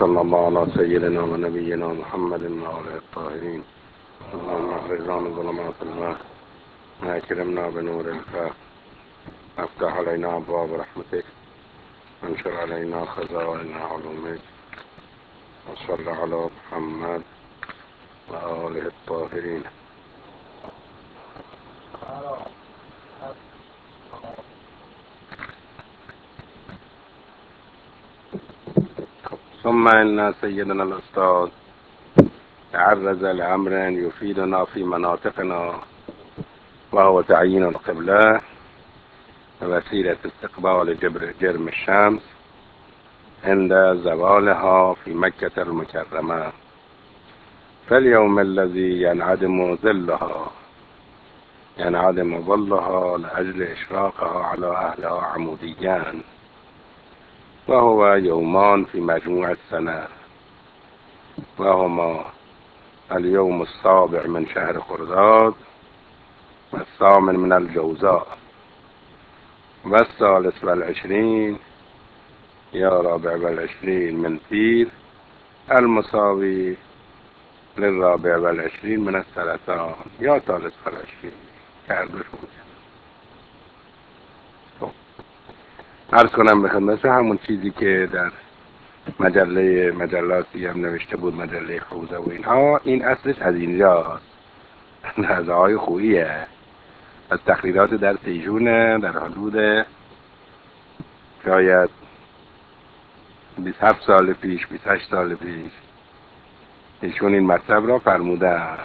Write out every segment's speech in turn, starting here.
وصلى الله على سيدنا ونبينا محمد وعلى الطاهرين. اللهم اخرجنا من ظلمات الوهم واكرمنا بنور الفهم وافتح علينا ابواب رحمتك وانشر علينا خزائن علومك وصل على محمد وآله الطاهرين. ثم إن سيدنا الأستاذ تعرض لأمر يفيدنا في مناطقنا، وهو تعيين القبلة ووسيلة استقبال جرم الشمس عند زوالها في مكة المكرمة في اليوم الذي ينعدم ظلها لأجل إشراقها على أهلها عموديا، وهو يومان في مجموع السنة، وهما اليوم السابع من شهر خرداد والثامن من الجوزاء والثالث والعشرين يا رابع والعشرين من تير المساوي للرابع والعشرين من السرطان یا ثالث والعشرین کرده شد. عرض کنم به خدمت همون چیزی که در مجلاتی هم نوشته بود، مجله خوزه و اینها، این اصلش از اینجاست، نظره های خوییه از تقریرات در سیجونه در حدود شاید 27 سال پیش 28 سال پیش ایشون این مطلب را فرمودن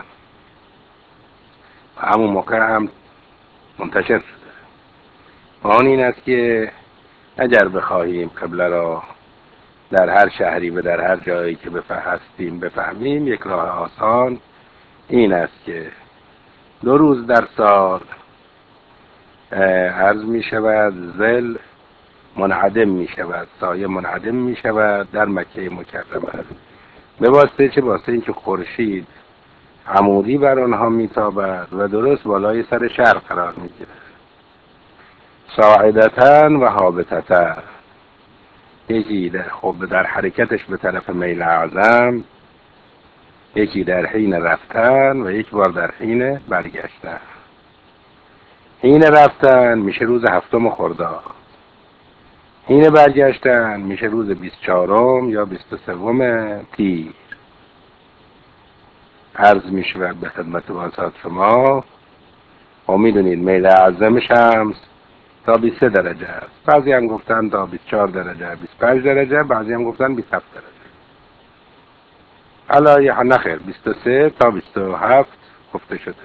و همون موقع هم منتشر شده. آن این است که اگر بخواهیم قبله را در هر شهری و در هر جایی که هستیم بفهمیم، یک راه آسان این است که 2 روز در سال عرض می شود ظل منعدم می شود، سایه منعدم می شود در مکه مکرمه، به واسطه چه؟ واسطه اینکه خورشید عمودی بر آنها می تابد و درست بالای سر شرق قرار می گیرد، ساعدتن و هابطتن، یکی در حرکتش به طرف میل اعظم، یکی در حین رفتن و یک بار در حین برگشتن. حین رفتن میشه روز 7 خرداد، حین برگشتن میشه روز 24 یا 23 تیر. عرض میشه به خدمت واسط شما و میدونید میل اعظم شمس تا 23 درجه است، بعضی هم گفتن تا 24 درجه 25 درجه، بعضی هم گفتن 27 درجه. علایه نخیر 23 تا 27 گفته شده.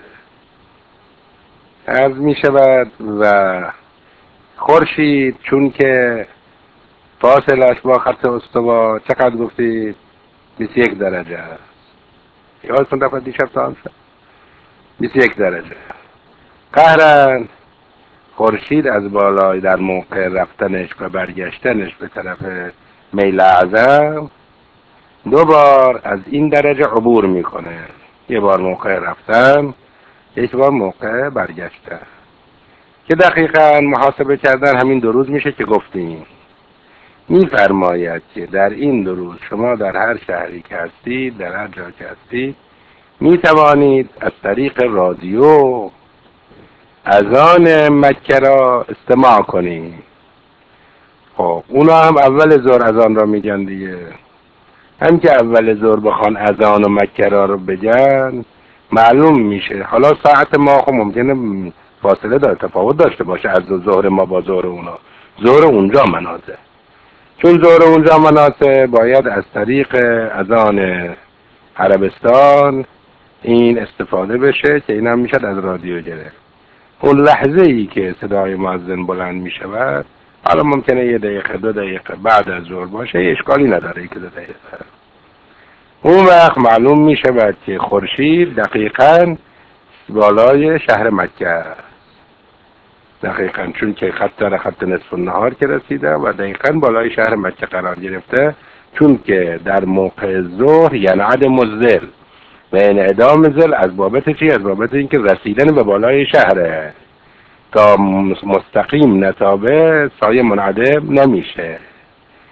عرض می شود و خورشید چون که فاصلش با خط استوا چقدر گفتید؟ 21 درجه است. یادتون دفعه دیشب سال شد 21 درجه. قهرن خورشید از بالای در موقع رفتنش و برگشتنش به طرف میل اعظم 2 بار از این درجه عبور میکنه، یه بار موقع رفتن، یک بار موقع برگشتن، که دقیقاً محاسبه کردن همین 2 روز میشه که گفتیم. میفرماید که در این 2 روز شما در هر شهری که هستید، در هر جا که هستید، میتوانید از طریق رادیو اذان مکه را استماع کنید. خب اونا هم اول ظهر اذان را میگن دیگه، هم که اول ظهر بخوان اذان و مکه را رو بگن معلوم میشه. حالا ساعت ما خب ممکنه فاصله تفاوت داشته باشه از ظهر ما با ظهر اونا، ظهر اونجا مناطق، چون ظهر اونجا مناطق باید از طریق اذان عربستان این استفاده بشه که این هم میشد از رادیو گرفت. اون لحظه ای که صدای مؤذن بلند می شود، حالا ممکنه 1 دقیقه 2 دقیقه بعد از ظهر باشه، اشکالی نداره که 2 دقیقه، اون وقت معلوم می شود که خورشید دقیقاً بالای شهر مکه است. دقیقاً چون که خط نصف النهار که رسیده و دقیقاً بالای شهر مکه قرار گرفته، چون که در موقع ظهر ینعدم الظل و انعدام ظل از بابت چی؟ از بابت اینکه رسیدن به بالای شهره، تا مستقیم نتابه سایه منعدم نمیشه.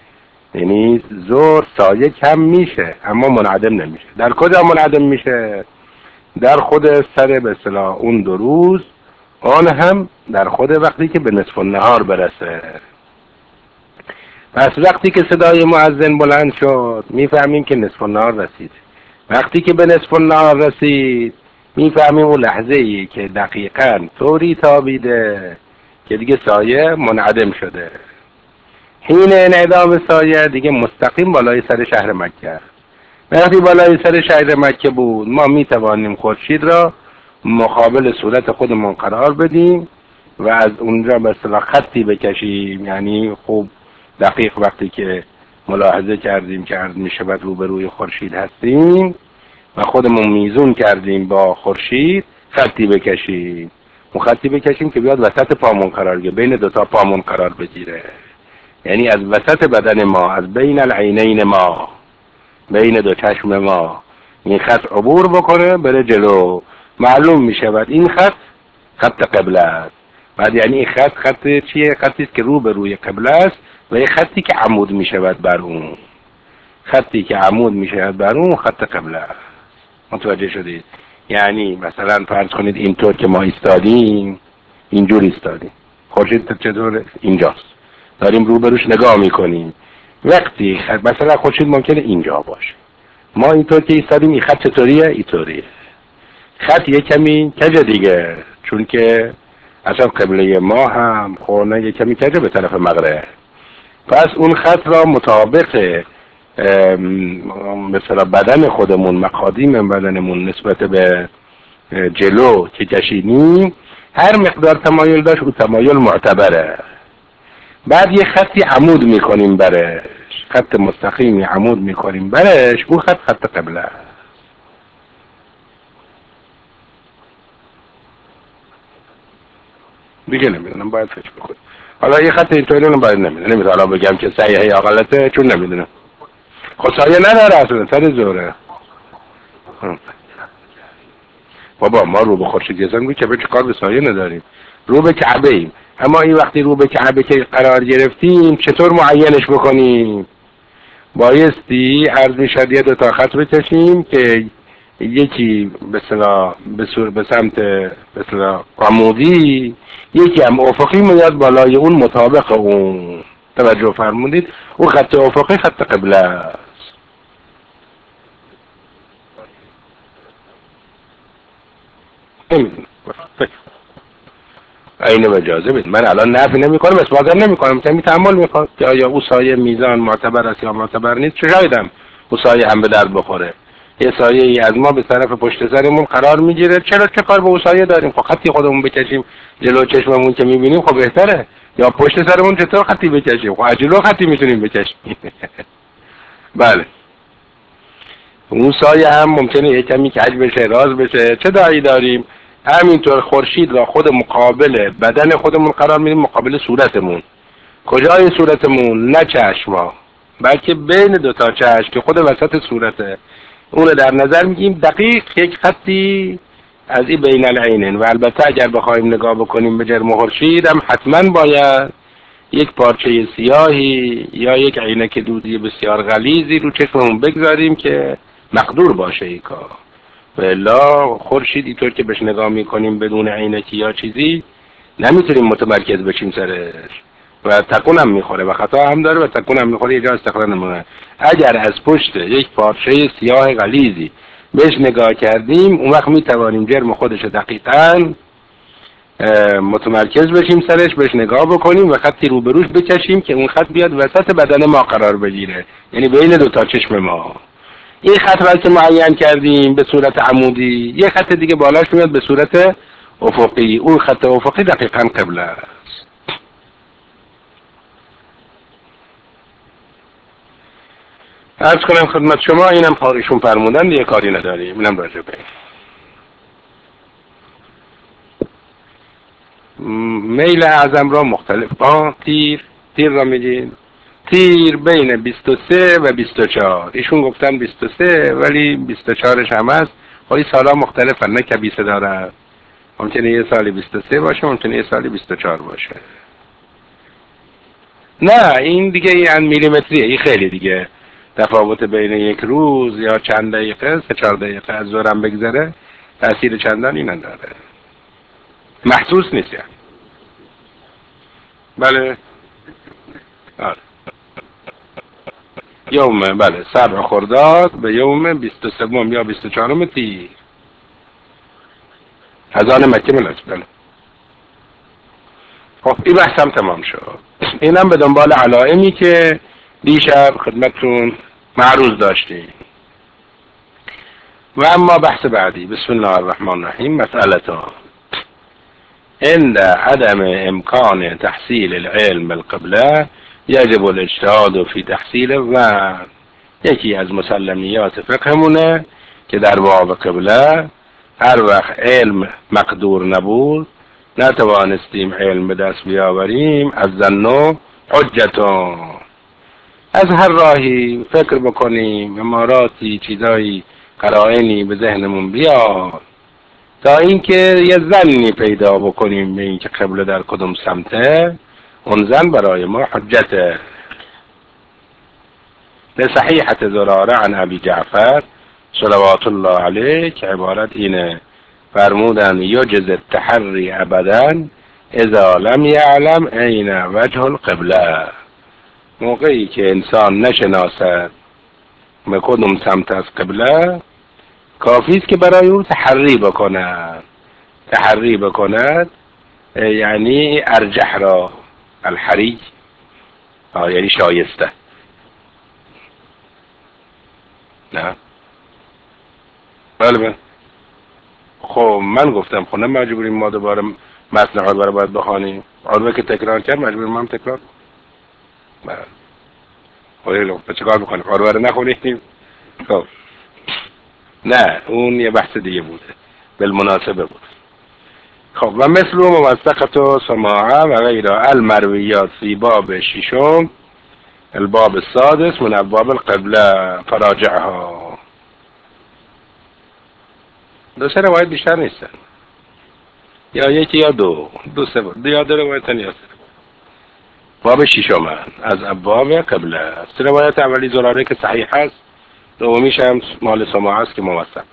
یعنی ظهر سایه کم میشه اما منعدم نمیشه. در کجا منعدم میشه؟ در خود سر به اصطلاح اون 2 روز، آن هم در خود وقتی که به نصف النهار برسه. پس وقتی که صدای مؤذن بلند شد میفهمیم که نصف النهار رسید. وقتی که به نصف النهار رسید میفهمیم اون لحظه ای که دقیقاً طوری تابیده که دیگه سایه منعدم شده. حین انعدام سایه دیگه مستقیم بالای سر شهر مکه. وقتی بالای سر شهر مکه بود ما میتوانیم خورشید را مقابل صورت خودمون قرار بدیم و از اونجا به اصطلاح خطی بکشیم. یعنی خوب دقیق وقتی که ملاحظه کردیم که عرض میشود روبروی خورشید هستیم و خودمون میزون کردیم با خورشید، خطی بکشیم. اون خطی بکشیم که بیاد وسط پامون قرار بگیره، بین 2 تا پامون قرار بگیره. یعنی از وسط بدن ما، از بین العینین ما، بین 2 چشم ما این خط عبور بکنه بره جلو. معلوم می شود این خط خط قبله است. بعد یعنی این خط چیه؟ خطی است که رو به روی قبله است و این خطی که عمود می شود بر اون. خطی که عمود می شود بر اون خط قبله است. متوجه شدید؟ یعنی مثلا فرض کنید اینطور که ما ایستادیم، اینجور ایستادیم، خورشید چطور اینجاست، داریم روبروش نگاه میکنیم. وقتی مثلا خورشید ممکنه اینجا باشه، ما اینطور که ایستادیم این خط چطوریه؟ اینطوریه. خط یه کمی کجه دیگه، چون که اصلا قبله ما هم خورنه یه کمی کجه به طرف مغرب. پس اون خط را مطابق مثلا بدن خودمون، مقادیم بدنمون نسبت به جلو که کشیدیم، هر مقدار تمایل داشت اون تمایل معتبره. بعد یه خطی عمود میکنیم برش، خط مستقیمی عمود میکنیم برش، اون خط قبله است. دیگه نمیدونم، باید فکر بکنم. حالا یه خط اینطوری رو باید نمیدونم حالا بگم که صحیحه یا غلطه، چون نمیدونم. خب سایه نداره اصلا سر زوره. بابا ما رو به خورشید گذاریم که به چه کار به سایه نداریم، رو به کعبه ایم. اما این وقتی رو به کعبه که قرار گرفتیم چطور معینش بکنیم؟ بایستی عرض میشد یه 2 تا خط بکشیم که یکی به سمت به اصطلاح عمودی، یکی هم افقی میاد بالای اون مطابق اون. توجه فرمودید؟ اون خط افقی خط قبله است. نمیدونم، اینو اجازه بدید من الان نفی نمی کنم، اثبات نمی کنم، کمی تأمل میخواد که آیا او سایه میزان معتبر است یا معتبر نیست. چه شایدم او سایه هم به درد بخوره. یه سایه ای از ما به طرف پشت سرمون قرار میگیره، چرا چه کار به او سایه داریم؟ خب خطی خودمون بکشیم جلو چشممون که میبینیم خب بهتره. یا پشت سرمون چطور خطی بکشیم؟ خب جلو خطی میتونیم بکشیم. بله، اون سایه هم ممکنه یه کمی کج بشه، راز بشه، چه داعی داریم؟ همینطور خورشید را خود مقابل بدن خودمون قرار میدیم، مقابل صورتمون. کجای صورتمون؟ نه چشما، بلکه بین 2 تا چشم که خود وسط صورته. اون رو در نظر میگیم دقیق یک خطی از این بین العینین. و البته اگر بخوایم نگاه بکنیم به جرم خورشید هم حتما باید یک پارچه سیاهی یا یک عینک دودی بسیار غلیظی رو چشممون بگذاریم که مقدور باشه این کار. و الا خورشید اینطور که بهش نگاه میکنیم بدون عینکی یا چیزی نمیتونیم متمرکز بشیم سرش و تکون هم میخوره و خطا هم داره و تکون هم میخوره، یه جا استقرار نمونه. اگر از پشت یک پارچه سیاه غلیظی بهش نگاه کردیم اون وقت میتوانیم جرم خودش دقیقاً متمرکز بشیم سرش، بهش نگاه بکنیم و خطی روبروش بکشیم که اون خط بیاد وسط بدن ما قرار بگیره، یعنی بین 2 تا چشم ما. این خط را که معین کردیم به صورت عمودی، یه خط دیگه بالاش میاد به صورت افقی، اون خط افقی دقیقاً قبله است. عرض کنم خدمت شما اینم ایشون فرمودن یه کاری نداریم، اینم راجع به میل اعظم را مختلف با تیر را میگیم. تیر بین 23 و 24، ایشون گفتن 23 ولی 24ش هم هست. خواهی سالا مختلفن، نه کبیسه داره، ممکنه یه سالی 23 باشه، ممکنه یه سالی 24 باشه. نه این دیگه یعنی میلیمتریه، این خیلی دیگه تفاوت بین یک روز یا چند دقیقه، 3-4 دقیقه از ظهرم بگذره تاثیر چندانی نداره، محسوس نیست یعنی. بله آره. یوم بله 7 خرداد به یوم 23 یا 24 تیر از آن مکه ملت. بله خب این بحثم تمام شد. اینم به دنبال علائمی که دیشب خدمتتون معروض داشتیم. و اما بحث بعدی، بسم الله الرحمن الرحیم. مسئله عند عدم امکان تحصیل العلم بالقبله یجب الاجتهاد فی تحصیل. و یکی از مسلمیات فقهمونه که در باب قبله هر وقت علم مقدور نبود، نتوانستیم علم به دست بیاوریم، از ظن حجتون، از هر راهی فکر بکنیم، اماراتی چیزایی قرائنی به ذهنمون بیاد تا اینکه یه ظنی پیدا بکنیم به اینکه قبله در کدوم سمته، اون ظن برای ما حجته. لصحیحة زراره عن ابی جعفر صلوات الله علیه که عبارت اینه، فرمودن یجز التحری ابدا اذا لم یعلم این وجه القبله. موقعی که انسان نشناسد به کدوم سمت از قبله، کافی است که برای اون تحری بکند، یعنی ارجح را، الحری یعنی شایسته. نه بله. خب من گفتم خب نه مجبوریم ما دوباره متن عربه رو باید بخوانیم. عربه که تکرار کرد مجبوریم ما هم تکرار. بله خب چه کار بکنیم؟ عربه رو نخونیم؟ خب نه اون یه بحث دیگه بوده، بالمناسبه بود. خب و مثل موثقت و سماعه و غیره المرویات فی باب ششم الباب السادس من ابواب القبله فراجعها. 2-3 روایت بیشتر نیستن، یا یکی یا دو یا دو روایت یا 3. باب ششم از ابواب قبله. 3 روایت اولی زراره که صحیح هست، دومیش هم مال سماعه است که موثق.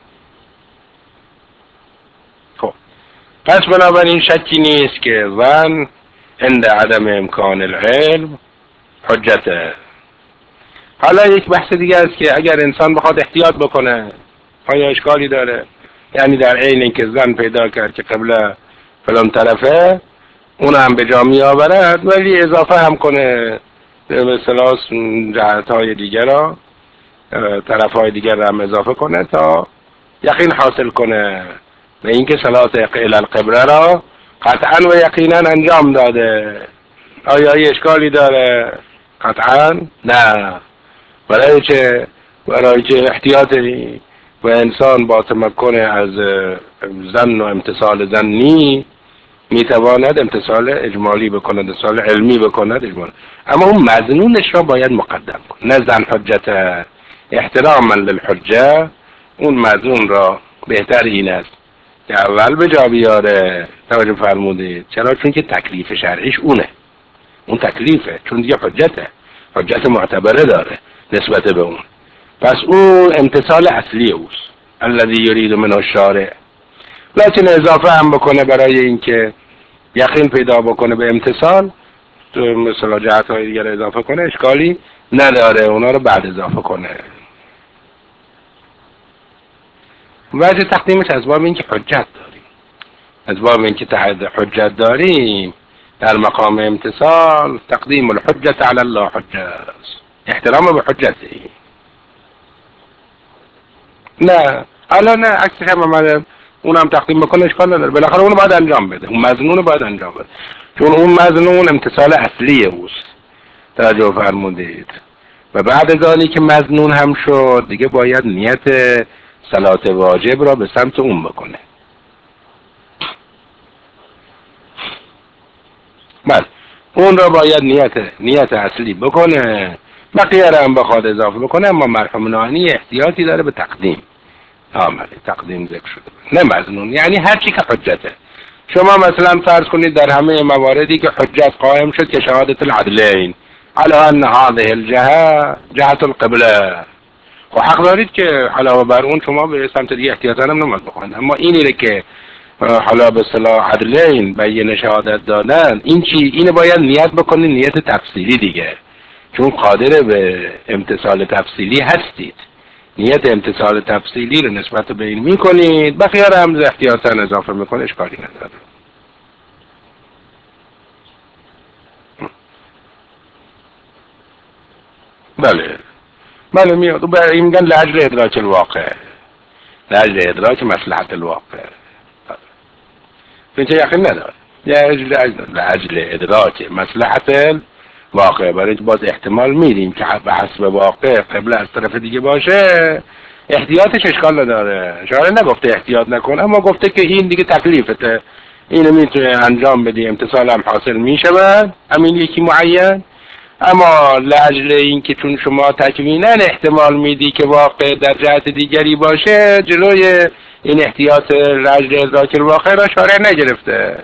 خب پس بنابراین شکی نیست که ظن عند عدم امکان العلم حجته. حالا یک بحث دیگه است که اگر انسان بخواد احتیاط بکنه آیا اشکالی داره؟ یعنی در عین اینکه ظن پیدا کرد که قبله فلان طرفه، اون هم به جا می آورد ولی اضافه هم کنه به اصطلاح جهت‌های دیگر را، طرف‌های دیگر را هم اضافه کنه تا یقین حاصل کنه به اینکه صلات القبله را قطعا و یقینا انجام داده. آیا اشکالی داره؟ قطعا نه. برای چه احتیاطی و انسان با تمکن از ظن و امتصال ظنی میتواند امتصال اجمالی بکند، امتصال علمی بکند اجمالی. اما اون مظنونش را باید مقدم کند، نه ظن حجت. احتراما للحجه اون مظنون را بهتر این است که اول به جا بیاره. توجه فرمودید چرا؟ چون که تکلیف شرعیش اونه، اون تکلیفه، چون دیگه حجت معتبره داره نسبت به اون. پس اون امتصال اصلی اوست، الذی یرید منه الشارع. لکن اضافه هم بکنه برای اینکه یقین پیدا بکنه به امتصال، مثلا جهت های دیگر اضافه کنه، اشکالی نداره، اونا رو بعد اضافه کنه. وجه تقدیمش از باب اینکه حجت داریم، از باب اینکه حجت داریم در مقام امتصال تقدیم الحجت علی الله حجت، احترام به حجتی. نه حالا نه عکسش هم اومده اونم تقدیم بکنه اشکال نداره، بالاخره اونو باید انجام بده، اون مظنون باید انجام بده، چون اون مظنون امتصال اصلی اوست. توجه فرمودید. و بعد از آنی که مظنون هم شد دیگه باید نیت صلات واجب را به سمت اون بکنه. بله اون را باید نیت اصلی بکنه، بقیه را هم بخواد اضافه بکنه، اما مرحوم ناهنی احتیاطی داره به تقدیم. آمده تقدیم ذکر شده، نه مظنون، یعنی هر چی که حجته. شما مثلا فرض کنید در همه مواردی که حجت قائم شد که شهادت العدلین على ان هذه الجهه جهت القبله، و حق دارید که علاوه بر اون شما به سمت دیگه احتیاطاً هم نماز بخونید. اما اینی که حالا به اصطلاح عدلین بیان شهادت دادن، این چی؟ اینو باید نیت بکنید، نیت تفصیلی دیگه، چون قادر به امتثال تفصیلی هستید. نیت امتثال تفصیلی رو نسبت به این میکنید، بقیه رو هم احتیاطاً اضافه میکنه، اشکالی نداره. بله بله میاد. و این میگن لاجل ادراک الواقع، لاجل ادراک مصلحت الواقع. اینجا یقین نداره لاجل ادراک مصلحت الواقع، برای باز احتمال میدیم که به حسب واقع قبله از طرف دیگه باشه، احتیاطش اشکال نداره. شاید نگفته احتیاط نکن، اما گفته که این دیگه تکلیفته، اینو میتونه انجام بدی، امتصال هم حاصل میشود همین یکی معین. اما لاجل این که چون شما تکوینا احتمال میدی که واقع در جهت دیگری باشه، جلوی این احتیاط لاجل ادراک الواقع را شارع نگرفته.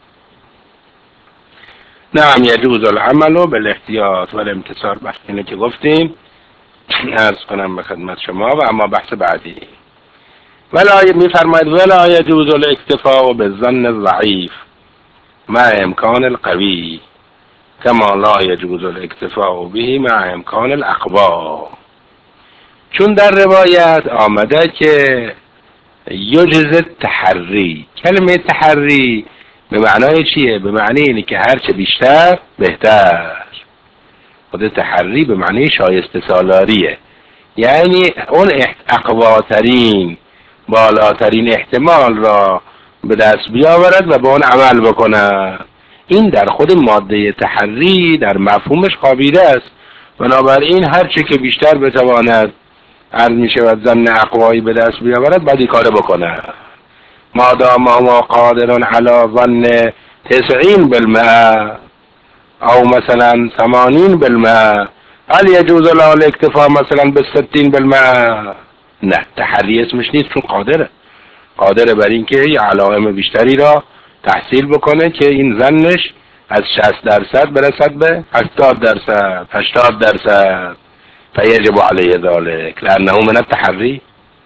نعم یجوز العمل بالاحتیاط والامتصال، بحث اینه که گفتیم عرض کنم به خدمت شما. و اما بحث بعدی ولا میفرماید ولا یجوز الاکتفاء بالظن الضعیف مع امکان القوی کما لا یجوز الاکتفاء به مع امکان الاقوا. چون در روایت آمده که یجوز تحری، کلمه تحری به معنای چیه؟ به معنی اینه که هرچه بیشتر بهتر. خود تحری به معنی شایسته سالاریه، یعنی اون اقواترین بالاترین احتمال را به دست بیاورد و به اون عمل بکنه. این در خود ماده تحری در مفهومش خوابیده است. بنابراین هر چه که بیشتر بتواند عرض می شود ظن اقوایی به دست بیاورد باید این کار بکنه. مادام ما قادرون علی ظن 90% او مثلا 80%، هل یجوز له الاکتفاء مثلا به 60%؟ نه، تحری اسمش نیست، چون قادره بر این که یه علائم بیشتری را تحصیل بکنه که این ظنش از 60% برسد به 80%، 80%. فیجب علیه ذلک لانه من التحری.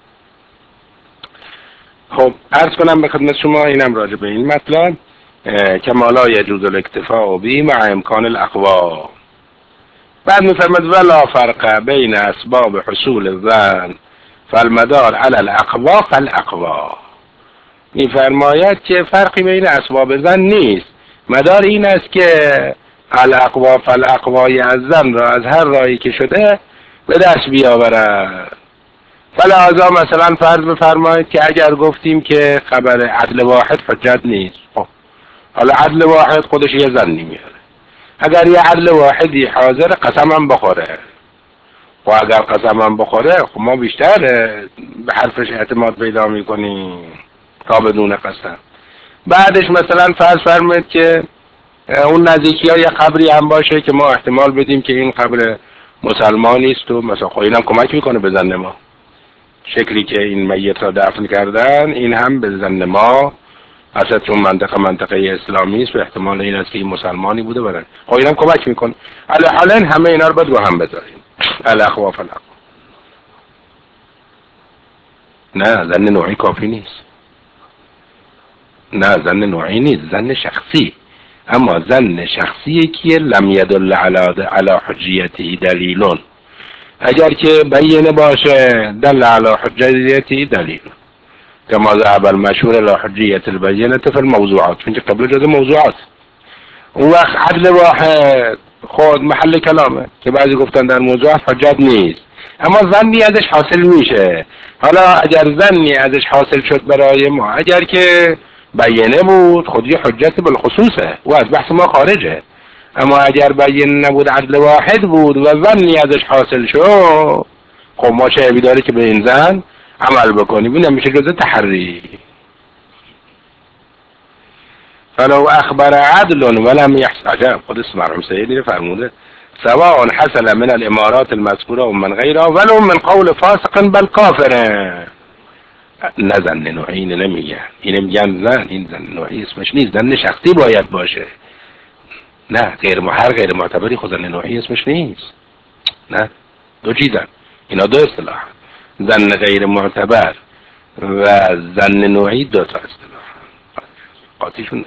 خب عرض کنم به خدمت شما اینم راجع به این مطلب کما لا یجوز الاکتفاء به مع امکان الاقوا. بعد میفرماد ولا فرق بین اسباب حصول الظن فالمدار علی الاقوا فالاقوا. میفرماید که فرقی بین اسباب ظن نیست، مدار این است که الاقوا فالاقوای از ظن را از هر راهی که شده به دست بیاورد. فلذا مثلا فرض بفرمایید که اگر گفتیم که خبر عدل واحد حجت نیست، خب حالا عدل واحد خودش یه ظنی میاره. اگر یه عدل واحدی حاضر قسمم بخوره، و اگر قسمم بخوره خب ما بیشتر به حرفش اعتماد پیدا میکنیم تا بدون قسم. بعدش مثلا فرض فرمایید که اون نزدیکی ها یه قبری هم باشه که ما احتمال بدیم که این قبر مسلمانی است و مثلا خب اینم کمک میکنه به ظن ما. شکلی که این میت را دفن کردن این هم به ظن ما اصلا چون منطقه اسلامی است و احتمال این است که این مسلمانی بوده برن، خب اینم کمک میکنه. حالا همه اینا رو باید رو هم بذاریم. الاقوا فالاقوا. نه ظن نوعی کافی نیست. نه ظن نوعی نیست، ظن شخصی. اما ظن شخصی که لم یدل علی حجیته دلیلون، اگر که بینه باشه دل علی حجیته دلیل کما ذهب المشهور لا حجیت البینه فی الموضوعات، چون که قبل جز موضوعات. اون وقت عدل واحد خود محل کلامه که بعضی گفتن در موضوعات حجت نیست، اما ظنی ازش حاصل میشه. حالا اگر ظنی ازش حاصل شد برای ما، اگر که بیانه بود خود یه حجت بالخصوصه و از بحث ما خارجه. اما اگر بیانه نبود عدل واحد بود و ظنی ازش حاصل شد، خب ما چه عیبی داره که به این ظن عمل بکنیم؟ این میشه جزء تحری. فلو اخبر عدل ولم يحصل، عجب، خود مرحوم سیدی فرموده سواء حصل من الامارات المذكوره ومن غيرها ولو من قول فاسق بل كافر. نه زن نوعی اینه نمیگن، اینه میگن زن، این زن نوعی اسمش نیست، زن شخصی باید باشه. نه هر غیر معتبری خود زن نوعی اسمش نیست. نه، دو چیزن اینا، دو اصطلاح، زن غیر معتبر و زن نوعی دو تا اصطلاح قاطیشون.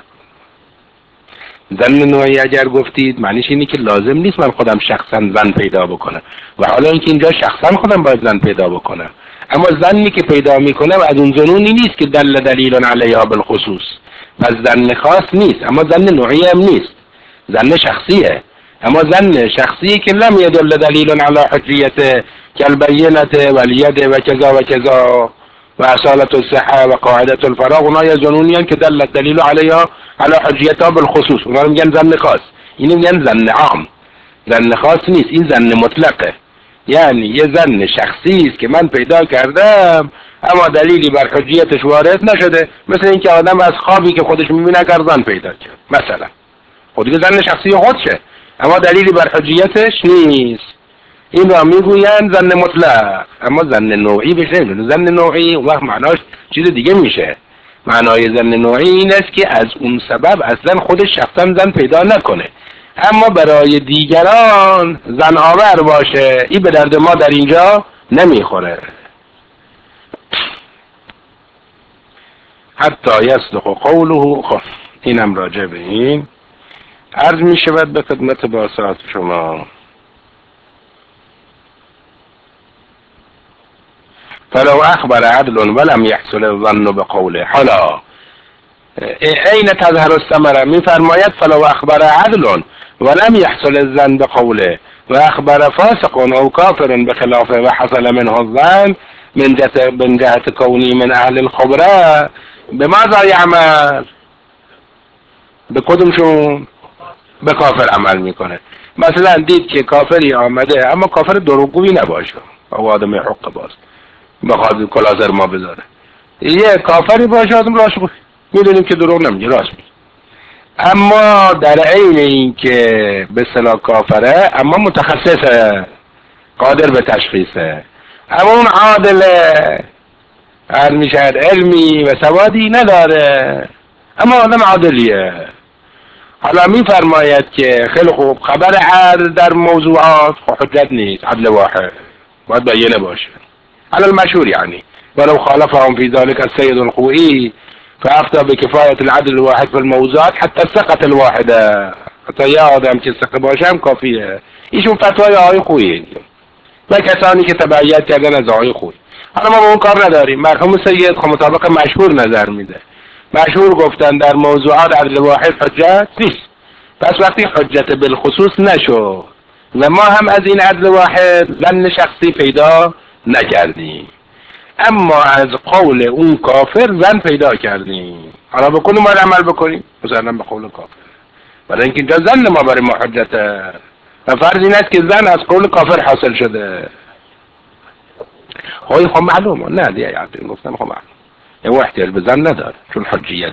زن نوعی اگر گفتید معنیش اینه که لازم نیست من خودم شخصا زن پیدا بکنم، و حالا اینکه اینجا شخصا خودم باید زن پیدا بکنم، اما زنی که پیدا میکنم از اون زنونی نیست که دلیل علیها بالخصوص، پس زن خاص نیست، اما زن نوعی هم نیست، زن شخصیه، اما زن شخصی که لم يدل دلیل علی حجیته کالبینه والید و کذا و کذا و اصالة الصحه و قاعده الفراغ، اونا یا زنونی که دل دلیل علیها علی حجیتها بالخصوص، اونا رو میگن زن خاص. اینو میگن زن عام، زن خاص نیست، این زن مطلقه، یعنی یه زن شخصی است که من پیدا کردم اما دلیلی بر حجیتش وارد نشده، مثل اینکه آدم از خوابی که خودش میبینه زن پیدا کرد مثلا، خود دیگه زن شخصی خودشه اما دلیلی بر حجیتش نیست، این را میگوین زن مطلق. اما زن نوعی بشه نمیدونه، زن نوعی وقت معناش چیز دیگه میشه. معنای زن نوعی این است که از اون سبب اصلا خودش شخصا زن پیدا نکنه اما برای دیگران زن آور باشه، این به درد ما در اینجا نمیخوره. حتی یصدق قوله. خب اینم راجع به این عرض می شود به خدمت باسط شما. فلو اخبر عدل ولم يحصل الظن بقوله. حالا این تظهر الثمره میفرماید فلو اخبر عدل ولم يحصل الظن بقوله و اخبر فاسق او کافر بخلافه و حصل منه الظن من جهت کونی من اهل الخبره، به ماذا یعمل؟ به کدومشون؟ به کافر عمل میکنه. مثلا دید که کافری آمده اما کافر دروغگویی نباشه او آدم حق باز بخواد کلاسر ما بذاره، یه کافری باشه آدم راست میدونیم که دروغ نمیگه راست میگه، اما در عین این که به اصطلاح کافره اما متخصصه، قادر به تشخیصه، اما اون عادله هر میشهد علمی و سوادی نداره اما آدم عادلیه. حالا میفرماید که خیلی خوب خبر عدل در موضوعات حجت نیست، عدل واحد باید بیانه باشه على المشهور يعني، ولو خالفهم في ذلك السيد الخوئي فافتى بكفاية العدل الواحد في الموضوعات حتى الثقة الواحدة، حتى یه آدم که ثقه باشه هم کافیه. ایشون فتوای آقای خویی و کسانی که تبعیت کردن از آقای خویی. حالا ما با اون کار نداریم، مرحوم سید خب مطابق مشهور نظر میده، مشهور گفتن در موضوعات عدل واحد حجت نیست، پس وقتی حجت بالخصوص نشد و ما هم از این عدل واحد ظن شخصی پیدا نکردیم، اما از قول اون کافر زن پیدا کردیم. حالا بکنیم باید عمل بکنیم مثلا به قول کافر، برای اینکه اینجا زن ما برای ما حجته و فرض این است که زن از قول کافر حاصل شده. خب معلومه نه دیگه یعنی گفتن خب معلوم یه احتیاج به زن نداره، چون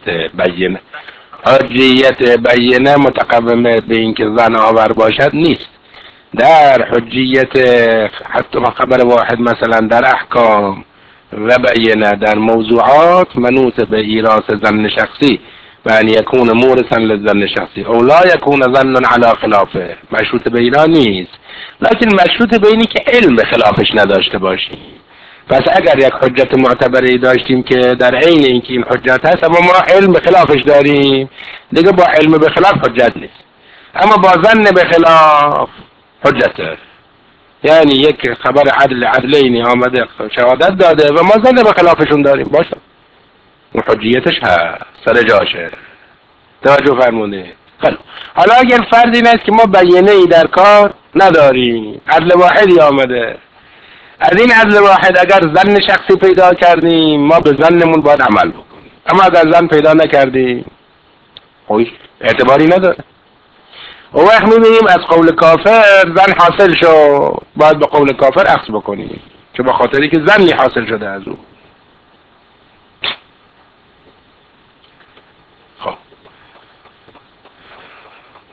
حجیت بیینه متقومه به اینکه زن آور باشد نیست. در حجیت حتی خبر واحد مثلا در احکام و بیینه در موضوعات منوط به ایراث زن شخصی و ان یکون مورثا للظن شخصی او لا یکون ظن علی خلافه، مشروط به اینا نیست، لکن مشروط به اینی که علم خلافش نداشته باشیم. پس اگر یک حجت معتبری داشتیم که در عین اینکه این حجت هست اما ما علم به خلافش داریم، دیگه با علم به خلاف حجت نیست، اما با ظن به خلاف حجته. یعنی یک خبر عدلینی آمده شهادت داده و ما ظن به خلافشون داریم باشه، اون حجیتش هست سر جاشه. توجه فرمونید؟ حالا اگر فرض این است که ما بیانه ای در کار نداریم، عدل واحدی آمده، از این عدل واحد اگر ظن شخصی پیدا کردیم ما به ظنمون باید عمل بکنیم، اما اگر ظن پیدا نکردیم خوش اعتباری نداره. و وقت میبینیم از قول کافر ظن حاصل شد، باید به قول کافر اخذ بکنیم چون به خاطری که ظنی حاصل شده از او. خب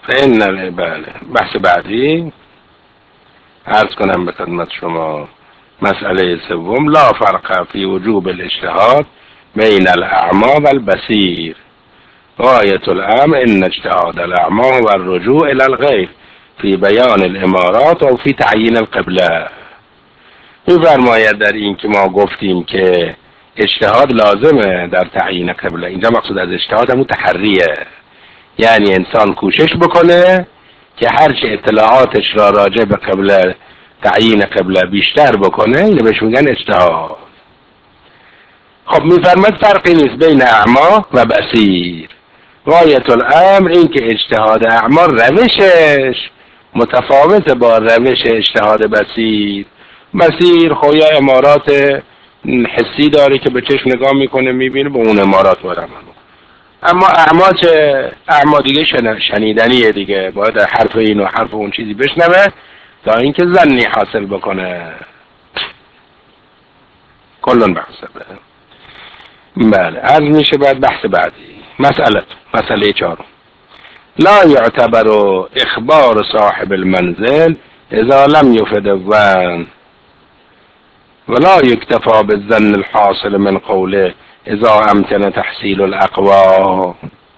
بله بحث بعدی عرض کنم به خدمت شما مسئله سوم، لا فرق فی وجوب الاجتهاد بین الاعمی و البصیر. غایة الامر ان اجتهاد الاعمی و الرجوع الى الغیر فی بیان الامارات و فی تعیین القبله. می‌فرماید در این که ما گفتیم که اجتهاد لازمه در تعیین قبله، اینجا مقصود از اجتهاد همون تحریه، یعنی انسان کوشش بکنه که هرچه اطلاعاتش را راجع به قبله، تعیین قبله بیشتر بکنه، اینو بهش میگن اجتهاد. خب میفرماد فرقی نیست بین اعما و بصیر. غایت الامر این که اجتهاد اعما روشش متفاوت با روش اجتهاد بصیر. بصیر خب یا امارات حسی داره که به چشم نگاه میکنه میبینه، به اون امارات برم. اما اعما چه؟ اعما دیگه شنیدنیه دیگه، باید حرف این و حرف اون چیزی بشنوه تا اینکه ظنی حاصل بکنه. کلن بحثه. بله، عرض میشه بعد بحث بعدی. مسئله 4، لا يعتبر اخبار صاحب المنزل اذا لم يفد الظن ولا يكتفى بالظن الحاصل من قوله اذا امکن تحصیل الاقوا.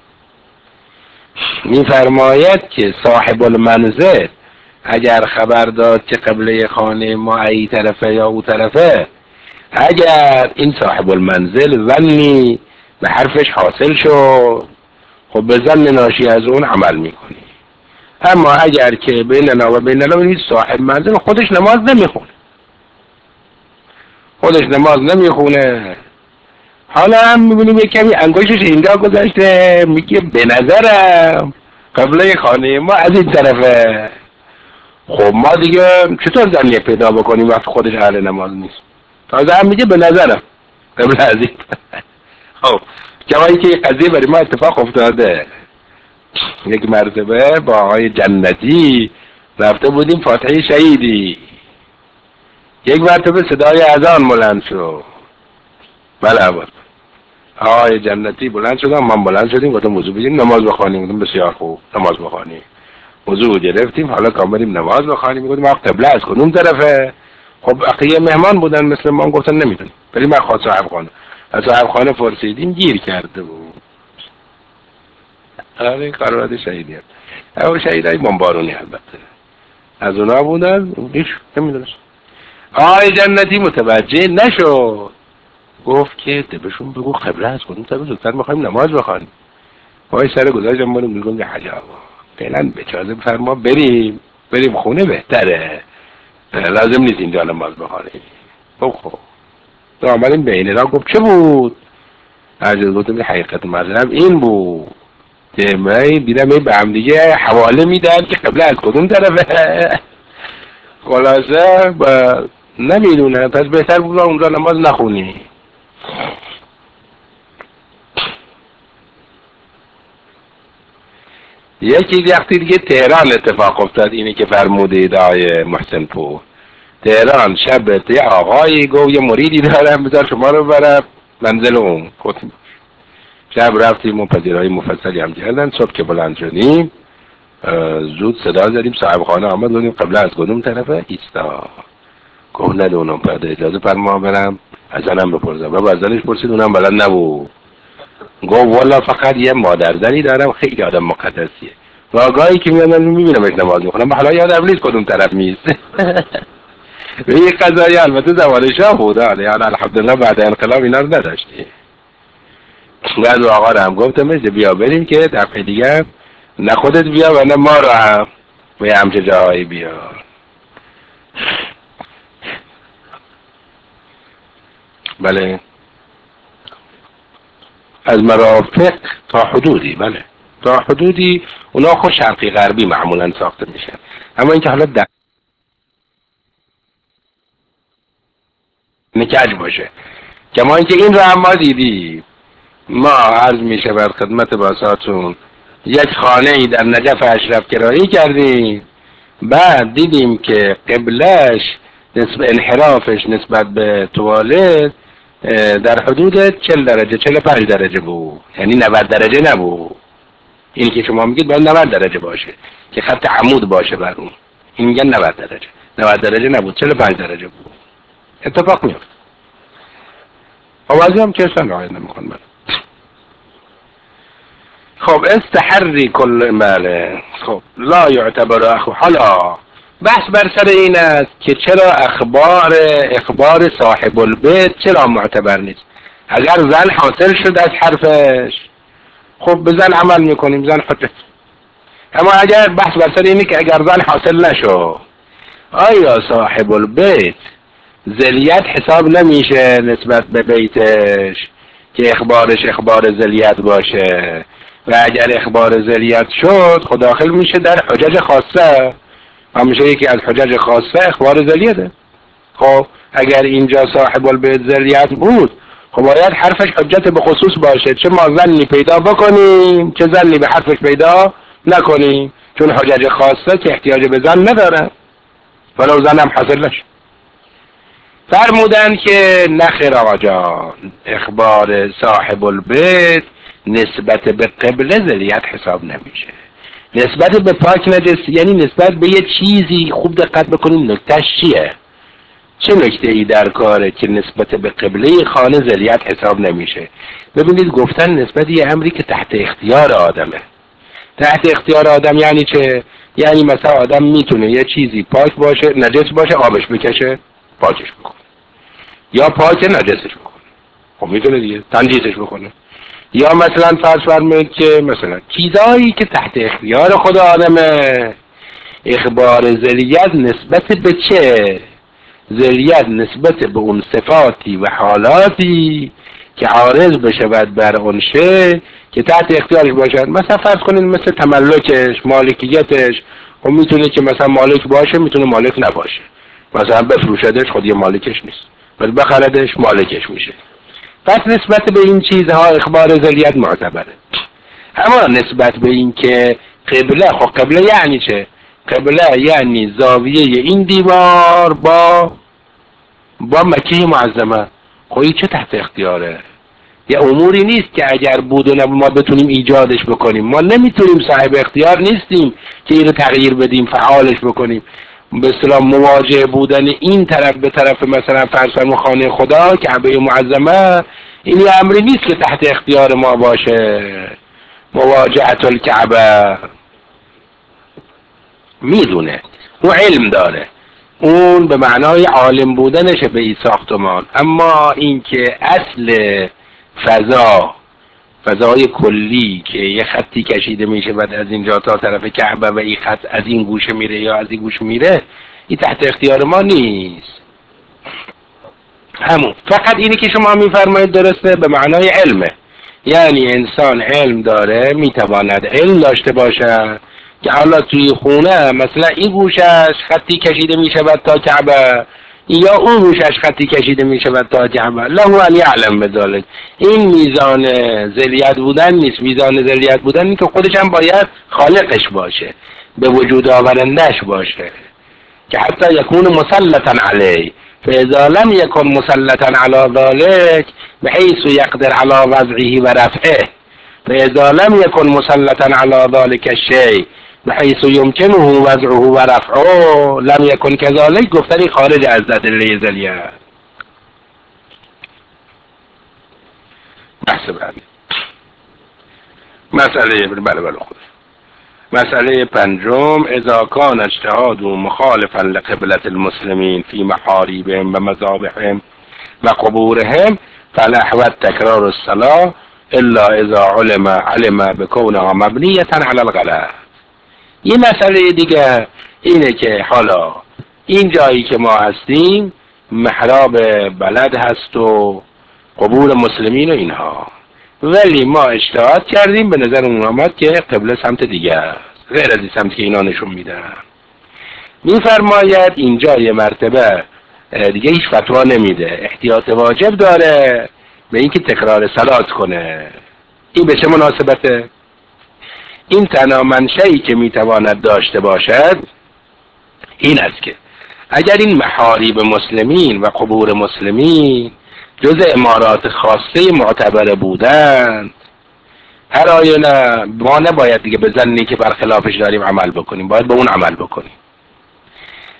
میفرماید که صاحب المنزل اگر خبر داد که قبله خانه ما ای طرفه یا او طرفه، اگر این صاحب المنزل ظنی به حرفش حاصل شد، خب به ظن ناشی از اون عمل میکنی. اما اگر که بیننا و بین الله صاحب منزل خودش نماز نمیخونه، حالا هم میبینیم یک کمی انگشتش اینجا گذاشته میگه به نظرم قبله خانه ما از این طرفه. خب ما دیگه چطور ظنی پیدا بکنیم وقتی خودش اهل نماز نیست؟ تازه هم میگه به نظرم قبله از این. خب جوایی که قضیه برای ما اتفاق افتاده، یک مرتبه با آقای جنتی رفته بودیم فاتحه شهیدی، یک مرتبه صدای اذان بلند شد. بله، آقای جنتی بلند شدم، من بلند شدیم، گفتم وضو بگیریم نماز بخوانیم. گفتم بسیار خوب، نماز بخوانیم. وضو گرفتیم، حالا کام بریم نماز بخوانیم. گفتم آقا قبله از کدوم طرفه؟ خب بقیه مهمان بودن مثل ما، گفتن نمیدونیم، بریم از صاحب خانه. از صاحب خانه پرسیدیم، گیر کرده بود. آره کارواد شهیدی هست. او شهیدای بمبارونی البته از اونا بودن، هیچ نمیدونست. آقای جنتی متوجه نشد، گفت که بهشون بگو قبله از کدوم طرف، زودتر میخوایم نماز بخوانیم. وای سر گذاشتم بریم میگم عجب، فعلا اجازه بفرما بریم خونه بهتره، لازم نیست اینجا نماز بخوانیم. خب تو آمدیم بین را، گفت چه بود؟ عجب گفتم حقیقت مطلب این بود که من دیدم به هم دیگه حواله میدن که قبله از کدوم طرفه. خلاصه نمیدونه، پس بهتر بود اونجا نماز نخونی. یکی وقتی دیگه تهران اتفاق افتاد، اینی که فرمودید آقای محسن پور، تهران شب یه آقایی گفت یه مریدی دارم بذار شما رو برم منزل اون. گفتیم شب رفتیم و پذیرایی مفصلی هم کردن. صبح که بلند شدیم زود صدا زدیم، صاحب خانه آمد، گفتیم قبله از کدوم طرفه؟ ایستا. گفت ندونم پده، اجازه فرما برم ازنم بپرسم. و ازنش پرسید، اونم بلد نبود. گفت والا فقط یه مادرزنی دارم خیلی آدم مقدسیه، و آگاهی که میادم میبینمش نماز میخونم، حالا یادم نیست کدوم طرف میسته. به این قضایی البته زمان شاه بود، یعنی الحمدلله بعد انقلاب اینا رو نداشتی. بعد آقا رو هم گفتمش بیا بریم که دفعه دیگه نه خودت بیا و نه ما رو هم به همچه جاهایی بیا. بله از مرافق تا حدودی، بله تا حدودی اونا خود شرقی غربی معمولا ساخته میشن، اما اینکه حالا در نکج باشه. کما اینکه این رو هم ما دیدیم، ما عرض میشه بر خدمت باساتون یک خانه ای در نجف اشرف کرایی کردیم، بعد دیدیم که قبلش نسبت انحرافش نسبت به توالت در حدود 40 درجه 45 درجه بود، یعنی 90 درجه نبود. این که شما میگید باید 90 درجه باشه که خط عمود باشه بر اون، این میگن 90 درجه. 90 درجه نبود، 45 درجه بود. اتفاق میفته. آوازی هم که اصلا رعایت نمیکنه. خب استحری کل بله. خب لا یعتبر اخو. حالا بحث بر سر این است که چرا اخبار صاحب البیت چرا معتبر نیست؟ اگر زن حاصل شد از حرفش، خب به زن عمل میکنیم، زن حجت. اما اگر بحث بر سر اینه که اگر زن حاصل نشد، آیا صاحب البیت ذلیت حساب نمیشه نسبت به بیتش که اخبارش اخبار ذلیت باشه؟ و اگر اخبار ذلیت شد خود داخل میشه در حجج خاصه، همیشه یکی از حجج خاصه اخبار ذلیته. خب اگر اینجا صاحب البیت ذلیت بود، خب باید حرفش حجت به خصوص باشه، چه ما ظنی پیدا بکنیم چه ظنی به حرفش پیدا نکنیم، چون حجج خاصه که احتیاج به ظن نداره ولو ظنم حاصل نشه. فرمودن که نخیر آقا جان، اخبار صاحب البیت نسبت به قبله ذلیت حساب نمیشه. نسبت به پاک نجس یعنی نسبت به یه چیزی، خوب دقت بکنیم نکتهش چیه، چه نکته ای در کاره که نسبت به قبله خانه ذلیت حساب نمیشه. ببینید گفتن نسبت یه امری که تحت اختیار آدمه. تحت اختیار آدم یعنی چه؟ یعنی مثلا آدم میتونه یه چیزی پاک باشه نجس باشه آبش بکشه پاکش بکنه، یا پاک نجسش بکنه، خب میتونه دیگه تنجیسش بکنه. یا مثلا فرض فرمایید که مثلا چیزایی که تحت اختیار خود آدمه، اخبار ذلیت نسبت به چه؟ ذلیت نسبت به اون صفاتی و حالاتی که عارض بشود بر اون شی که تحت اختیارش باشد. مثلا فرض کنید مثل تملکش، مالکیتش، خب میتونه که مثلا مالک باشه میتونه مالک نباشه، مثلا بفروشدش خود یه مالکش نیست ولی بخردش مالکش میشه. پس نسبت به این چیزها اخبار ذلیت معتبره. اما نسبت به این که قبله، خب قبله یعنی چه؟ قبله یعنی زاویه این دیوار با مکه معظمه. خب این چه تحت اختیاره؟ یه اموری نیست که اگر بود و ما بتونیم ایجادش بکنیم. ما نمیتونیم، صاحب اختیار نیستیم که اینو تغییر بدیم، فعالش بکنیم. به اصطلاح مواجه بودن این طرف به طرف مثلا فرض فرمایید خانه خدا کعبه معظمه، این یه امری نیست که تحت اختیار ما باشه. مواجهت الکعبه میدونه، او علم داره، اون به معنای عالم بودنشه به این ساختمان. اما اینکه اصل فضای کلی که یه خطی کشیده میشه بعد از اینجا تا طرف کعبه و این خط از این گوشه میره یا از این گوشه میره، این تحت اختیار ما نیست. همون فقط اینی که شما میفرمایید درسته به معنای علمه، یعنی انسان علم داره، میتواند علم داشته باشه که حالا توی خونه مثلا این گوشش خطی کشیده میشود تا کعبه یا اون گوشش خطی کشیده میشود تا کعبه، له ان یعلم بذلک. این میزان ذلیت بودن نیست. میزان ذلیت بودن این که خودش هم باید خالقش باشه، به وجود آورندش باشه، که حتی یکون مسلطا علیه. فاذا لم يكن مسلطا على ذلك بحيث يقدر على وضعه ورفعه، فاذا لم يكن مسلطا على ذلك الشيء بحيث يمكنه وضعه ورفعه لم يكن كذلك، گفتنی خارج از ادله ذلیت. بحث بعدی بله خود مسئله پنجم، اذا کان اجتهاد مخالفا لقبلة المسلمین فی محاریبهم و مذابحهم و قبورهم فالاحوط تکرار الصلاة الا اذا علم بکونها مبنیة علی الغلط. یه مسئله دیگه اینه که حالا این جایی که ما هستیم محراب بلد هست و قبور مسلمین و اینها، ولی ما اجتهاد کردیم به نظر اون آمد که قبله سمت دیگه است غیر از این سمت که اینا نشون میدن. میفرماید اینجا یه مرتبه دیگه هیچ فتوا نمیده، احتیاط واجب داره به اینکه تکرار صلات کنه. این به چه مناسبته؟ این تنها منشئی که میتواند داشته باشد این است که اگر این محاریب مسلمین و قبور مسلمین جز امارات خاصه معتبره بودند، هر آینه ما نباید دیگه به ظنی که برخلافش داریم عمل بکنیم، باید به اون عمل بکنیم.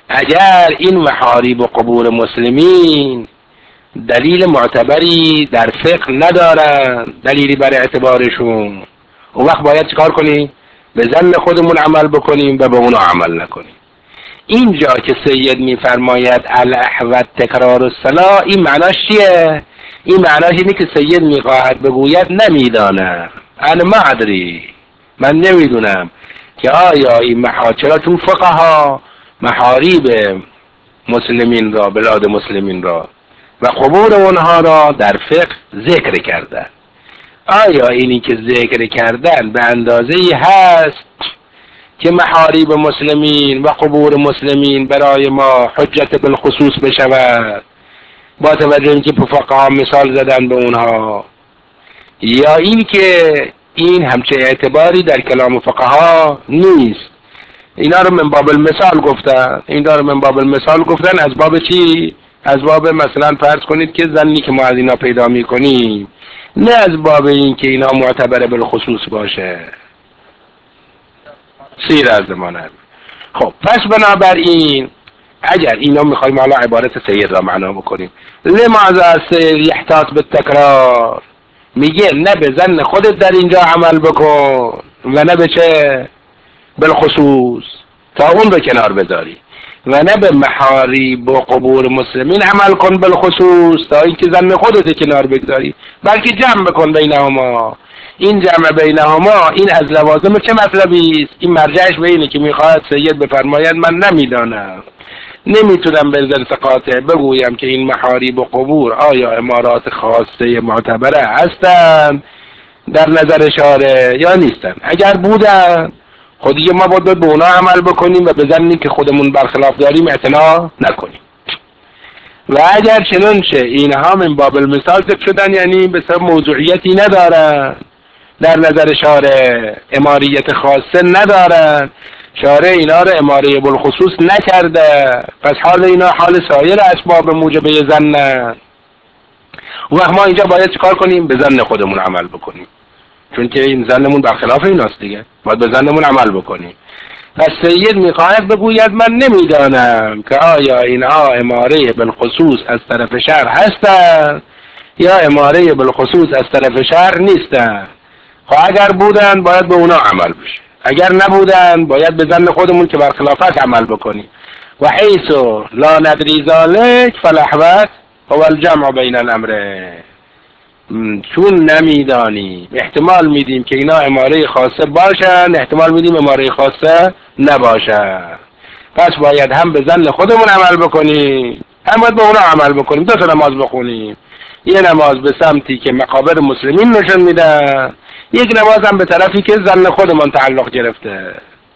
اگر این محاریب و قبور مسلمین دلیل معتبری در فقه ندارن، دلیلی برای اعتبارشون، اون وقت باید چیکار کنیم؟ به ظن خودمون عمل بکنیم و به اونا عمل نکنیم. اینجا که سید میفرماید الاحوط تکرار الصلاة، این معناش چیه؟ این معناش اینه که سید میخواهد بگوید نمیدانم، انا ما ادری، من نمیدونم که آیا این چرا چون فقها محاریب مسلمین را، بلاد مسلمین را و قبور اونها را در فقه ذکر کردن. آیا اینی که ذکر کردن به اندازه‌ای هست که محاریب مسلمین و قبور مسلمین برای ما حجت بالخصوص بشود با توجه اینکه فقها مثال زدن به اونها، یا این که این همچه اعتباری در کلام فقها نیست؟ اینا رو من باب المثال گفتن. اینا رو من باب المثال گفتن از باب چی؟ از باب مثلا فرض کنید که زنی که ما از اینا پیدا میکنیم، نه از باب این که اینا معتبر بالخصوص باشه. سیر از زمانه. خب پس بنابراین اگر اینا میخوایم حالا عبارت سید را معنا بکنیم، لماذا سید یحتاط بالتکرار؟ میگه نه به ظن خودت در اینجا عمل بکن و نه به چه؟ بالخصوص، تا اون به کنار بذاری، و نه به محاریب و قبور مسلمین عمل کن بالخصوص تا اینکه ظن خودت کنار بگذاری، بلکه جمع بکن بینهما. این جمع بینهما این از لوازم چه مطلبی است؟ این مرجعش به اینه که میخواهد سید بفرماید من نمیدانم، نمیتونم به ذات قاطع بگویم که این محاریب و قبور آیا امارات خاصه معتبره هستند در نظر شارع یا نیستن. اگر بودن خودی ما باید به اونا عمل بکنیم و به ظنی که خودمون برخلاف داریم اعتنا نکنیم. و اگر چنانچه اینها من باب المثال ذکر شدن، یعنی به سبب موضوعیتی ندارن در نظر شارع، اماریت خاصه ندارن، شارع اینا رو اماره بالخصوص نکرده، پس حال اینا حال سایر اسباب موجبه ظن. و ما اینجا باید چیکار کنیم؟ به ظن خودمون عمل بکنیم، چون که این ظنمون برخلاف ایناست دیگه، باید به ظنمون عمل بکنیم. پس سید میخواهد بگوید من نمیدانم که آیا اینها اماره بالخصوص از طرف شرع هستند یا اماره بالخصوص از طرف شرع نیستند. خب اگر بودن باید به اونا عمل بشه، اگر نبودن باید به ظن خودمون که برخلافت عمل بکنیم. و حیث لا ندری ذلک فالاحوط هو الجمع بین الامرین. چون نمیدانیم احتمال میدیم که اینا اماره خاصه باشن، احتمال میدیم اماره خاصه نباشن، پس باید هم به ظن خودمون عمل بکنیم هم باید به اونا عمل بکنیم. دو تا نماز بخونیم، یه نماز به سمتی که مقابر مسلمین نشون میده، یک نماز هم به طرفی که ظن خودمون تعلق گرفته.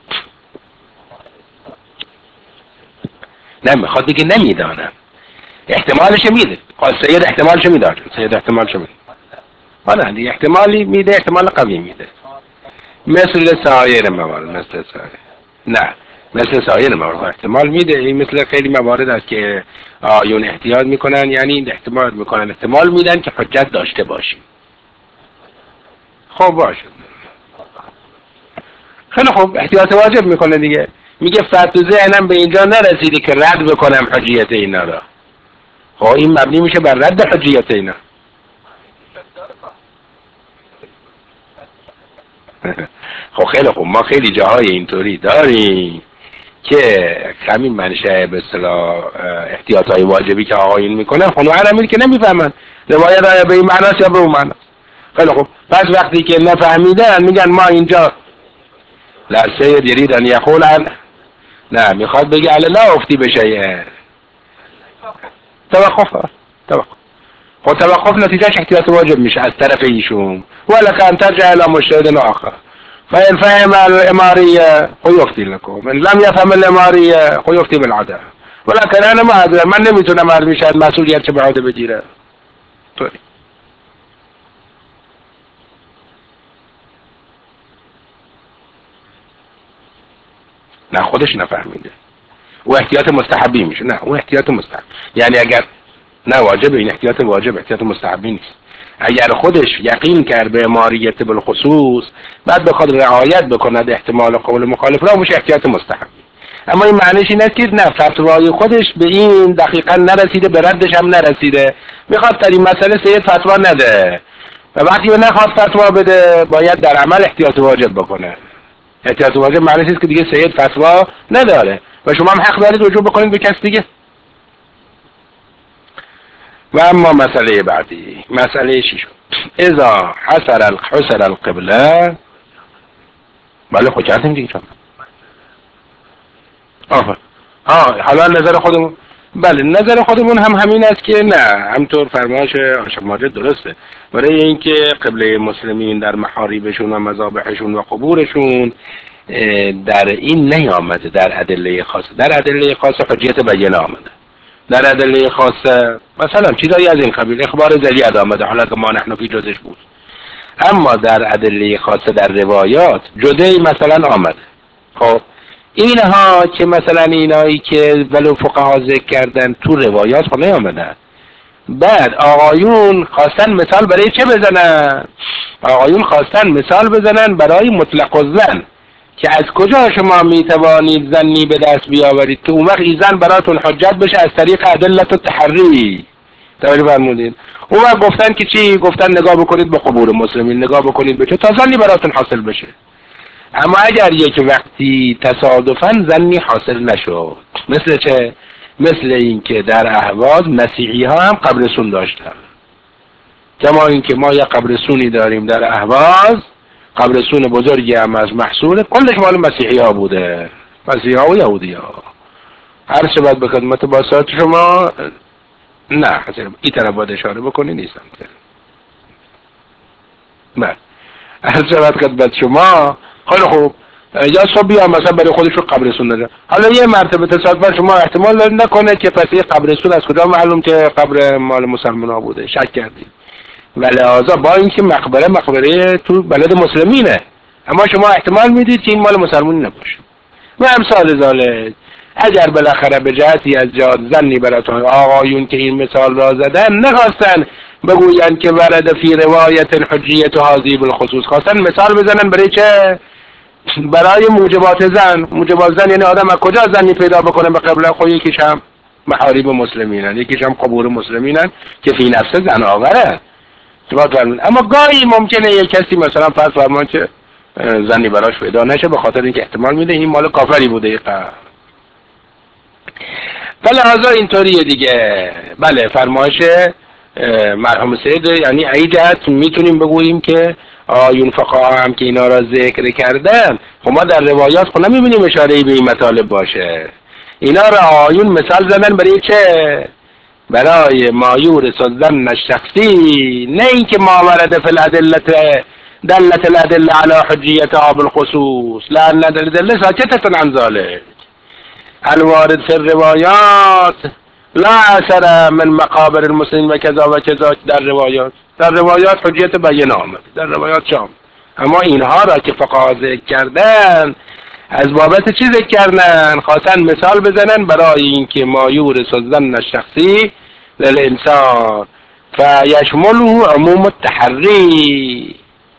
نه میخواد بگه نمیدانم، احتمالش میده. سید احتمالش میداد، سید احتمالش میده. حالا دیگه احتمالی میده، احتمال قوی میده، مثل سایر موارد. مثل سایر نه، مثل سایر موارد احتمال میده. این مثل خیلی موارد است که آیون احتیاط میکنن، یعنی احتمال میکنن، احتمال میدن که حجت داشته باشیم. خب باشه، خیلی خوب، احتیاط واجب میکنه دیگه. میگه فتو ذهنم به اینجا نرسیده که رد بکنم حجیت اینا را. خب این مبنی میشه بر رد حجیت اینا. خب خیلی خوب، ما خیلی جاهای اینطوری داریم که همین منشأ به اصطلاح احتیاطهای واجبی که آقایون میکنن خانوان همین که نمیفهمن روایت آیا به این معناست یا به اون معناست. خیلی خوب، پس وقتی که نفهمیدن میگن ما اینجا لا سید یرید ان یقول نه، میخواد بگه علی لا افتی بشه. توقف. خب توقف نتیجهش احتیاط واجب میشه از طرف ایشون. ولکن ترجع الی مجتهد آخر فإن فهم الإمارية فيفتي لكم، من لم يفهم الإمارية فيفتي بالعدم. ولكن أنا ما أدري، من نمیتونم از میشه مسئولیت چه به عهده بگیره. طوری نه، خودش نفهمیده و احتیاط مستحبی میشه. نه، او احتیاط مستحب، یعنی اگر نه واجب، این احتیاط واجب، احتیاط مستحبی نیست. اگر خودش یقین کرد به اماریت بالخصوص، بعد بخواد رعایت بکند احتمال قول مخالف را، میشه احتیاط مستحبی. اما این معنیش این است که نه، فتوای خودش به این دقیقا نرسیده، به ردش هم نرسیده، میخواد در این مسئله سید فتوا نده و وقتی نخواد فتوا بده باید در عمل احتیاط واجب بکنه. احتیاط واجب معنیش است که دیگه سید فتوا نداره و شما هم حق دارید رجوع بکنید به کس دیگه. و اما مسئله بعدی، مسئله ششم، اذا حصر القبله. بله خود کردیم دیگه. حالا نظر خودمون، بله نظر خودمون هم همین است که نه، همطور فرمایش هاشم ماجد درسته، برای اینکه قبله مسلمین در محاریبشون و مذابحشون و قبورشون در این نیامده، در ادله خاصه. در ادله خاصه حجیت بیانه آمده، در ادله خاصه مثلا چیزایی از این قبیل، اخبار زلیعه آمده حالا که ما نحن فی جزش بود. اما در ادله خاصه در روایات جدی مثلا آمده. خب اینها که مثلا اینایی که ولو فقها ذکر کردن تو روایات خب نیامدن. بعد آقایون خواستن مثال برای چه بزنن؟ آقایون خواستن مثال بزنن برای مطلق الظن، که از کجا شما میتوانید ظنی به دست بیاورید که اون وقت این ظن براتون حجت بشه از طریق ادله التحری. توجه فرمودید؟ اون وقت گفتن که چی؟ گفتن نگاه بکنید به قبور مسلمین، نگاه بکنید به چه تا ظنی براتون حاصل بشه. اما اگر یک وقتی تصادفاً ظنی حاصل نشد، مثل چه؟ مثل اینکه در اهواز مسیحی ها هم قبرستون داشتن، کما اینکه ما یک قبرستونی داریم در اهواز، قبرستون بزرگی هم از محصول، کلش مال مسیحی ها بوده، مسیحی ها و یهودی ها. هر شبت به خدمت باسات شما، نه این طرف باید اشاره بکنی نیستم که نه، هر شبت خدمت شما. خیلی خوب، یا صبحی هم مثلا برای خودش رو قبرستون داره، حالا یه مرتبه تصادفاً شما احتمال دارید نکنه که پس یه قبرستون از کجا معلوم که قبر مال مسلمان ها بوده، شک کردید و لحاظا با اینکه مقبره تو بلد مسلمینه، اما شما احتمال میدید که این مال مسلمانی نباشه و امثال ذالک. اگر بالاخره به جهتی از جهات ظنی براتون آقایون که این مثال را زدن نخواستن بگویند که ورد فی روایت حجیت هذه بالخصوص، خواستن مثال بزنن برای چه؟ برای موجبات زن. موجبات زن یعنی آدم از کجا زنی پیدا بکنه به قبله؟ خب یکیش هم محارب مسلمینن، یکیش هم قبور مسلمینن که فی نفس زن آوره. اما گاهی ممکنه یک کسی مثلا فرض فرمان که زنی براش پیدا نشه به خاطر اینکه احتمال میده این مال کافری بوده. بله لحاظا اینطوریه دیگه. بله فرمایش مرحوم سید، یعنی ایجت میتونیم بگوییم که آیون فقها هم که اینا را ذکر کردن، خب ما در روایات خب نمیبینیم اشاره‌ای به این مطالب باشه. اینا را آیون مثال زدن برای چه؟ برای مایور صدن شخصی، نه اینکه ما ورد فی الادله دلت الادله علی حجیتها بالخصوص، لان الادله ساکتة عن ذلك. الوارد فی الروایات لا اثر من مقابر المسلمین و کذا و کذا. در روایات حجیت بیانه آمد، در روایات شام. اما اینها را که فقها ذکر کردن از بابت چی ذکر کردن؟ خواستن مثال بزنن برای اینکه ما یورث الظن الشخصی للانسان فیشمله عموم التحری.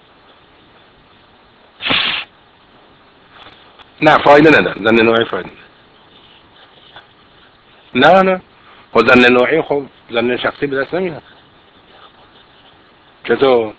نه فایده نداره، ظن نوعی فایده نه خب ظن نوعی خب ظن شخصی به دست نمیاد. چطور؟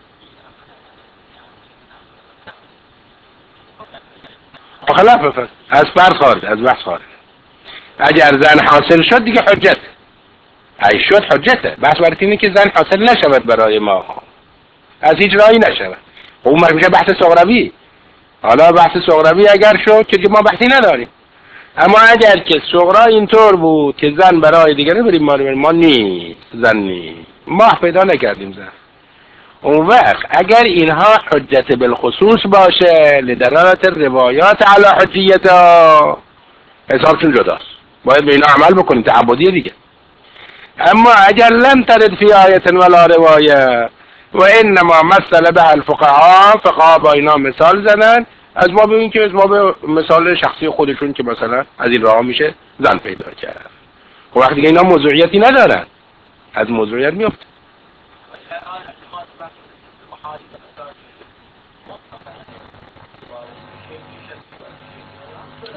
خلاف بفرد از فرض خارج، از بحث خارج. اگر زن حاصل شد دیگه حجت، ای شد حجته. بحث برای اینه که زن حاصل نشود برای ما، از هیچ راهی نشود، اون میشه بحث صغروی. حالا بحث صغروی اگر شد که ما بحثی نداریم، اما اگر که صغرا اینطور بود که زن برای دیگری بریم ما نیست، زن نیست، ما پیدا نکردیم زن، اون وقت اگر اینها حجت بالخصوص باشه لدلالت روایات علی حجیتها، حسابشون جداست، باید به اینا عمل بکنیم، تعبدیه دیگه. اما اگر لم ترد فی آیت ولا روایه و انما مثل به الفقهاء، فقها با اینا مثال زدن از ما ببین که از ما به مثال شخصی خودشون که مثلا از این راه میشه زن پیدا کرد. خب وقتی اینا موضوعیتی ندارن از موضوعیت میفته.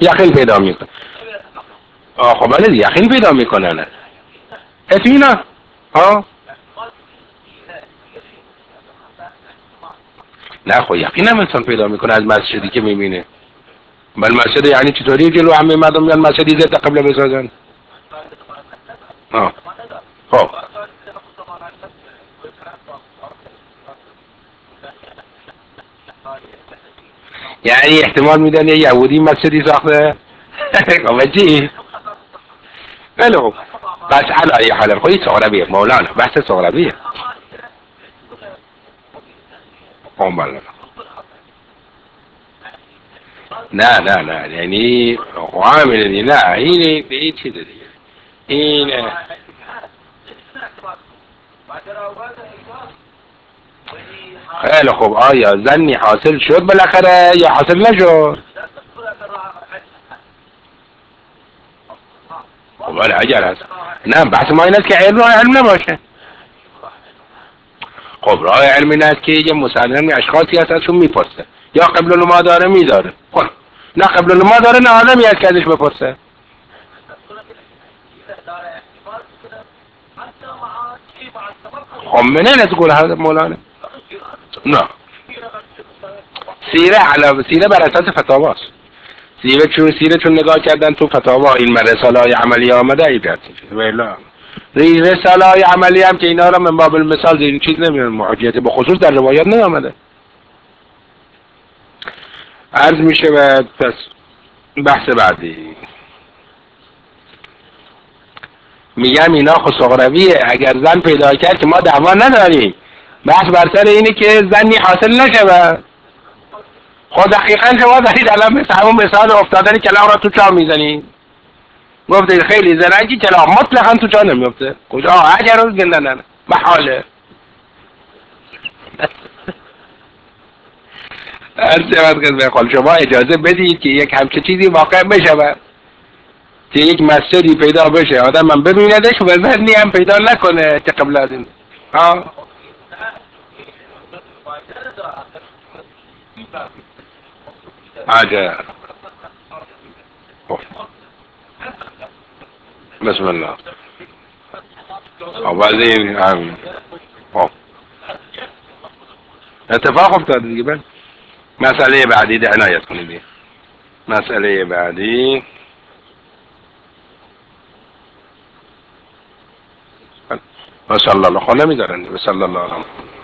یقین پیدا میکنه. خب بله یقین پیدا میکنن. اطمینان. ها نه خب یقین هم انسان پیدا میکنه از مسجدی که میبینه. بل مسجد یعنی چطوری جلو همه مردم میان مسجدی ضد قبله بسازن؟ خب یعنی احتمال میدن یه یهودی مسجدی ساخته؟ خب چی؟ بله خب بس على ای حال خودی سغربیه مولانا بحث سغربیه. خب بله نه یعنی عامل دی نه این چیز دیگه این خیلی خوب. آیا زنی حاصل شد بالاخره یا حاصل نشد؟ خب بله اگر هست. نه بحث ما این است که علم راه علم نباشه. خب راه علم این است که یه مسلم اشخاصی هست ازشون میپرسه یا قبل ما داره میداره. خب نه قبل ما داره نه آدمی هست که ازش بپرسه. خب منين تقول هذا مولانا؟ نه سیره بر اساس فتاواست. سیره چون نگاه کردن تو فتاوا این رساله های عملی آمده ای بیاد ویلا رساله های عملی هم که اینا را من باب المثال این چیز نمیدن محجیت به خصوص در روایات نیامده. عرض میشه و پس بحث بعدی میگم اینا خسقرویه. اگر زن پیدا کرد که ما دعوا نداریم، بحث بر سر اینه که زنی حاصل نشه. خود دقیقا شما دارید الان مثل همون مثال افتادن کلاغ را تو چاه میزنی. گفتید خیلی زرنگی کلاغ مطلقا تو چاه نمیفته. کجا اگر روز گنده نه محاله. هر چقدر قد بخوال شما اجازه بدید که یک همچه چیزی واقع بشه که یک مسجدی پیدا بشه آدم من ببیندش و زنی هم پیدا نکنه که قبل از این. ها عجب. بسم الله. وبعدين عامل اتفاق افتاد دیگه. بله مسئله بعدی ده عنایت کنید دیگه. مسئله بعدی و صلی الله خانه میذارن و صلی الله علیه